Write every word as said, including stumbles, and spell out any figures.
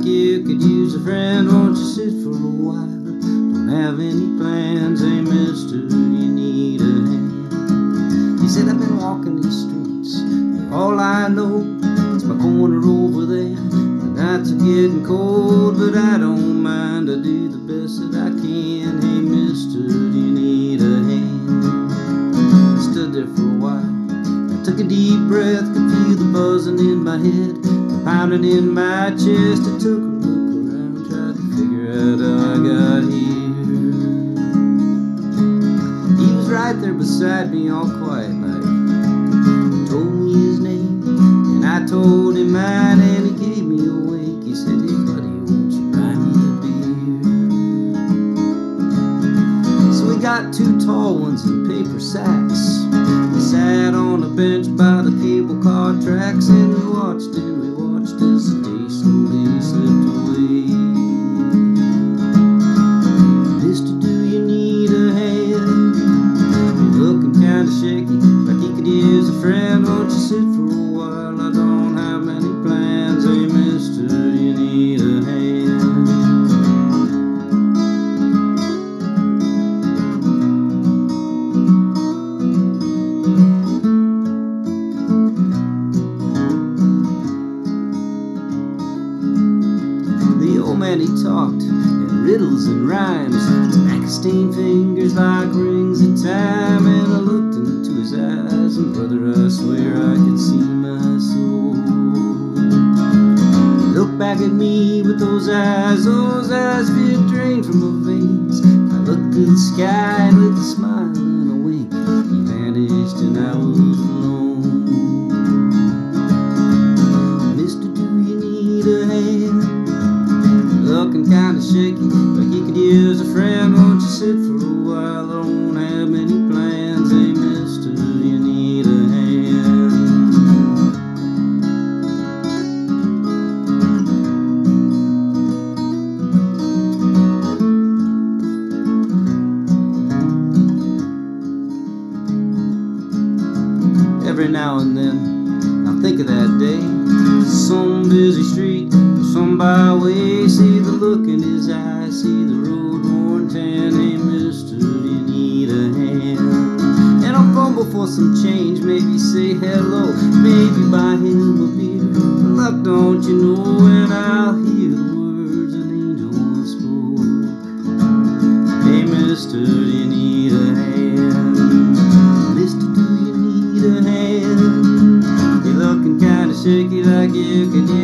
you could use a friend. Won't you sit for a while? Don't have any plans. Hey mister, do you need a hand? He said, I've been walking these streets, they're all I know. It's my corner over there. The nights are getting cold, but I don't mind. I do the best that I can. Hey mister, do you need a hand? I stood there for a while. I took a deep breath, could feel the buzzing in my head, the pounding in my chest. I took a look around, tried to figure out how I got here. He was right there beside me, all quiet like. Told me his name, and I told him mine, and he gave me a wink. He said, hey buddy, won't you buy me a beer? So we got two tall ones in paper sacks. We sat on a bench by the cable car tracks, and we watched and we watched as the day slowly slipped away. Mister, do you need a hand? You're looking kinda shaky, like you could use a friend. Won't you sit for a while? I don't have many plans. Hey mister, do you need a hand? The old man, he talked in riddles and rhymes, tobacco-stained fingers like rings of time. And I looked into his eyes, and brother, I swear I could see my soul. He looked back at me with those eyes, those eyes feel drained from my veins. I looked to the sky, and with a smile and a wink, he vanished and I was alone. Mister, do you need a hand? Looking kinda shaky, like you could use a friend. Won't you sit for a while? I don't have many plans. Hey mister, do you need a hand? Every now and then I think of that day, some busy street, some byway. See the look in his eyes, see the road worn tan. Hey mister, do you need a hand? And I'll fumble for some change, maybe say hello, maybe buy him a beer. But luck, don't you know, when I'll hear the words an angel once spoke. Hey mister, do you need a hand? Mister, do you need a hand? You're looking kinda shaky, like you could